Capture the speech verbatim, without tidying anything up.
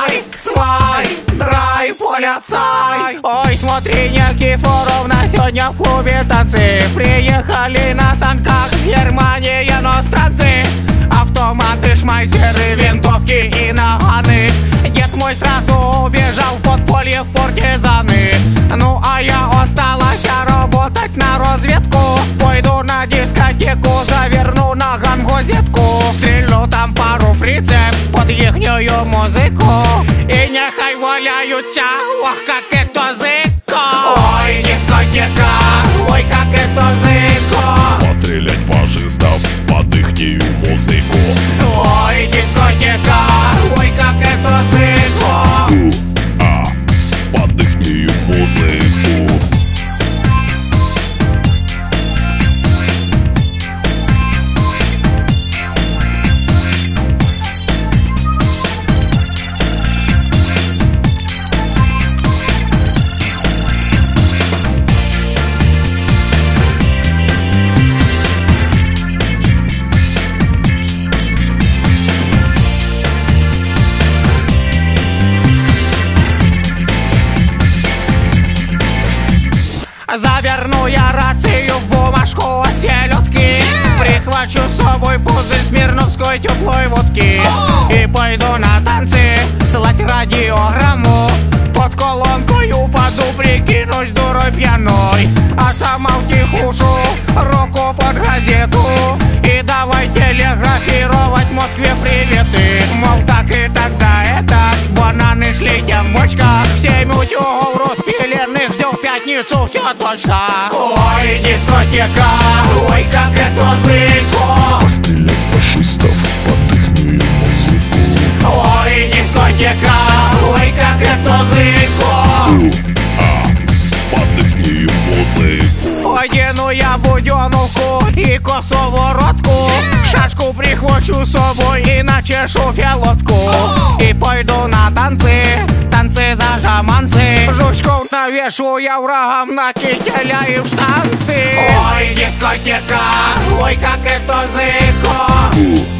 Цвай, цвай, драй, полицай. Ой, смотри, Никифоровна, сегодня в клубе танцы. Приехали на танках с Германии иностранцы. Автоматы, шмайсеры, винтовки и наганы. Дед мой сразу убежал в подполье в партизаны. Ну а я осталась работать на разведку. Пойду на дискотеку, заверну на гангозетку. Стрельну там пару фрицев под ихнюю музыку. И нехай валяются, ох, как это зыко. Ой, дискотека, ой, как это зыко. Пострелять фашистов под ихнюю музыку. Ой, дискотека, ой, как это зыко. А, под ихнюю музыку. Заверну я рацию в бумажку от селедки. Прихвачу с собой пузырь смирновской теплой водки. И пойду на танцы слать радиограмму. Под колонкой упаду, прикинусь дурой пьяной. А сама втихушу руку под газету. И давай телеграфировать в Москве приветы. Мол, так и тогда это бананы шлите в бочках. Семь утюгов распиленных ждем в пятницу, все точно. Ой, дискотека, ой, как это зыко. Пострелять фашистов под ихнюю музыку. Ой, дискотека, ой, как это зыко. А, под ихнюю музыку. Одену я буденовку и косоворотку. Шашку прихвачу с собой и начешу пилотку. И пойду на танцы, танцы за жаманцы. Жучков навешу я врагам на кителя и в штанцы. Ой, дискотека, ой, как это зыко.